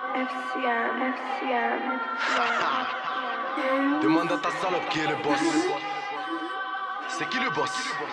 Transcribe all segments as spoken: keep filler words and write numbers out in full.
F C M, F C M, F C M. Demande à ta salope qui est le boss. C'est qui le boss?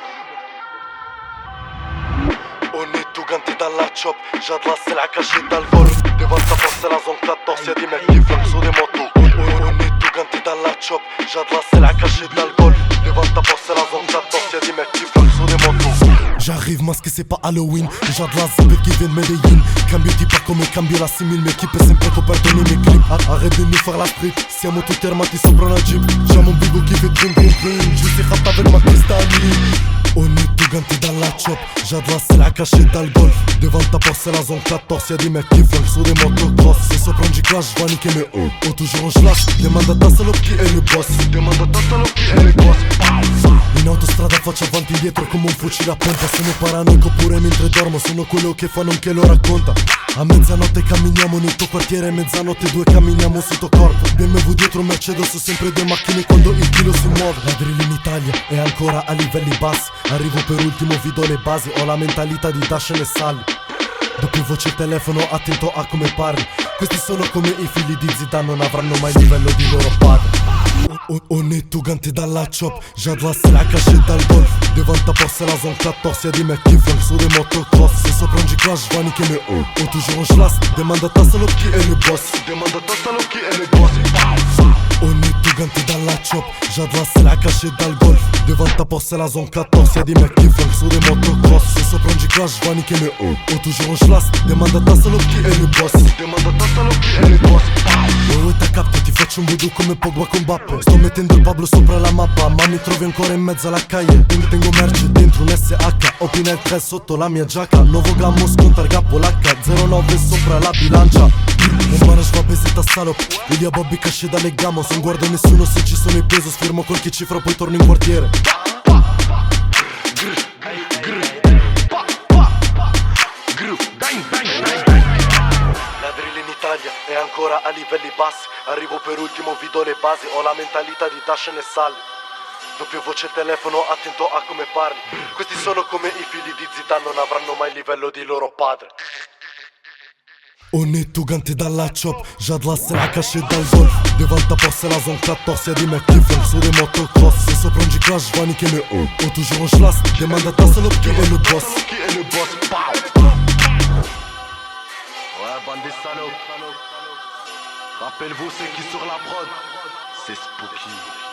On est tout ganté dans la chop. J'ai de la selle à cacher dans le golf. Devant ta porte c'est la zone quatorze. Y'a des mecs qui flanquent sur des motos. On, on, on est tout ganté dans la chop. J'ai de la selle à cacher dans le golf. Devant ta porte c'est la zone quatorze. Y'a des mecs qui flanquent sur des motos. J'arrive masqué, c'est pas Halloween. J'ai de la zébé qui vient de Medellin. Cambio ti pa come cambio la simil. Mi equipe sempre per perdonner mes clips. Arrête de nous faire la street. Siamo tutti armati sopra una jeep. J'ai mon bigo qui fait green green green. Je suis rap avec ma cristalline. On est tout ganté dans la chop. J'ai de la selle à cacher dans le golf. Devant ta porte c'est la zone quatorze. Y'a des mecs qui flanquent sur des motocross. C'est sopra du clash, j'vais niquer mes hauts. Oh toujours on slash. Demande à ta salope qui est le boss. Demande à ta salope qui est le boss. In autostrada faccio avanti e indietro come un fucile a pompa. Sono paranoico pure mentre dormo. Sono quello che fa non che lo racconta. A mezzanotte camminiamo nel tuo quartiere. Mezzanotte due camminiamo sul tuo corpo. B M W dietro Mercedes, ho sempre due macchine quando il chilo si muove. La drill in Italia è ancora a livelli bassi. Arrivo per ultimo, vi do le basi. Ho la mentalità di Dash e Salli. Doppio voce il telefono, attento a come parli. Questi sono come i figli di Zidane. Non avranno mai il livello di loro padre. On, on est tout ganté dans la chop. J'ai de la selle à cacher dans le golf. Devant ta porte c'est la zone quatorze. Y'a des mecs qui flanquent sur des motocross. C'est sopra du clash, j'vais niquer mes hauts. Oh toujours on schlass. Demande à ta salope qui est le boss. Demande à ta salope qui est le boss. On est tout ganté dans la chop. J'ai de la selle à cacher dans le golf. Devant ta porte c'est la zone quatorze. Y'a des mecs qui flanquent sur des motocross. C'est sopra du clash, j'vais niquer mes hauts. Oh toujours on schlass. Demande à ta salope qui est le boss. Demande à ta salope qui è il boss. Oh t'ha capto, ti faccio un voodoo come Pogba con Bappe. Sto mettendo il Pablo sopra la mappa, ma mi trovi ancora in mezzo alla calle. Tengo merce dentro un S H, Opinel tre sotto la mia giacca. Nuovo gammo sconta il gappo l'H, zero nove sopra la bilancia. Mon manage va baiser ta salope. Ilia Bobby caché dalle gamos. Non guardo nessuno se ci sono i peso. Sfirmo qualche cifra poi torno in quartiere. È ancora a livelli bassi. Arrivo per ultimo, vi do le basi. Ho la mentalità di Dash e Salli. Doppio voce telefono, attento a come parli. Questi sono come i figli di Zidane. Non avranno mai il livello di loro padre. On est tout ganté dans la chop. J'ai de la selle à cacher dans le golf. Devant ta porte c'est la zone quatorze. Y'a des mecs qui flanquent sur des motocross. C'est sopra du clash, j'vais niquer mes hauts. Oh toujours on schlass. Demande à ta salope qui est le boss. Qui est le boss? Ouais, bande des salopes. Rappelle-vous, c'est qui sur la prod? C'est Spooky.